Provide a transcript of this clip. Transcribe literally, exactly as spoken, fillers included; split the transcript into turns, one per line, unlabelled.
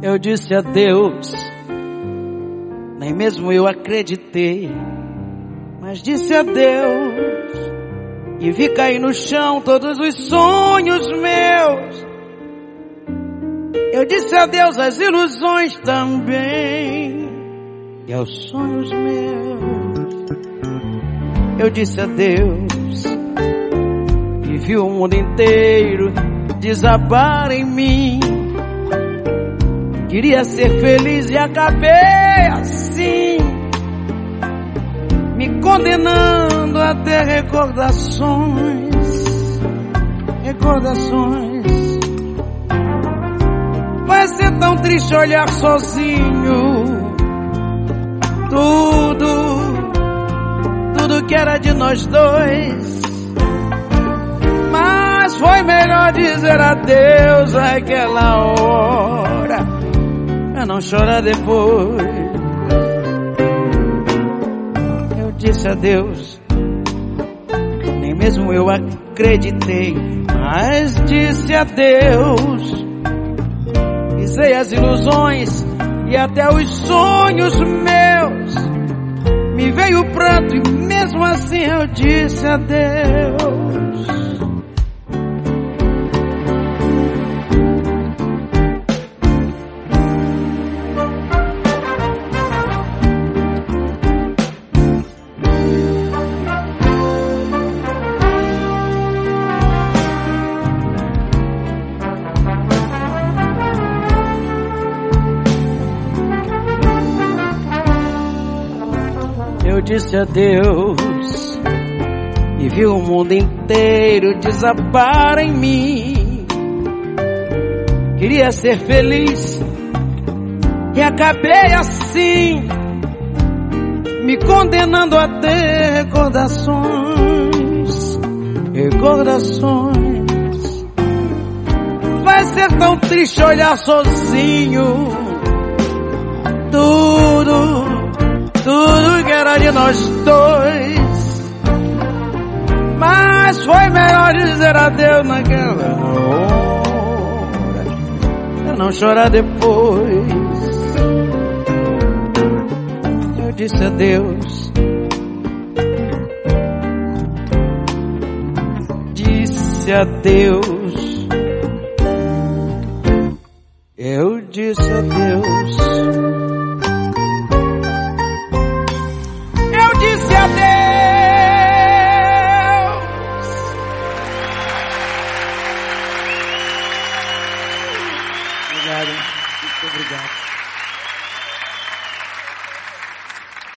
Eu disse a Deus, nem mesmo eu acreditei, mas disse a Deus e vi cair no chão todos os sonhos meus. Eu disse a Deus as ilusões também e aos sonhos meus. Eu disse a Deus e vi o mundo inteiro desabar em mim. Queria ser feliz e acabei assim, me condenando a ter recordações, recordações. Vai ser tão triste olhar sozinho tudo, tudo que era de nós dois. Mas foi melhor dizer adeus àquela hora, pra não chorar depois. Eu disse adeus, nem mesmo eu acreditei, mas disse adeus. Pisei as ilusões e até os sonhos meus. Me veio o pranto e mesmo assim eu disse adeus. Eu disse adeus e vi o mundo inteiro desabar em mim. Queria ser feliz e acabei assim, me condenando a ter recordações, recordações. Vai ser tão triste olhar sozinho tudo, tudo que era de nós dois. Mas foi melhor dizer adeus naquela hora, pra não chorar depois. Eu disse adeus, disse adeus. Eu disse adeus. Disse adeus. Obrigado, muito obrigado.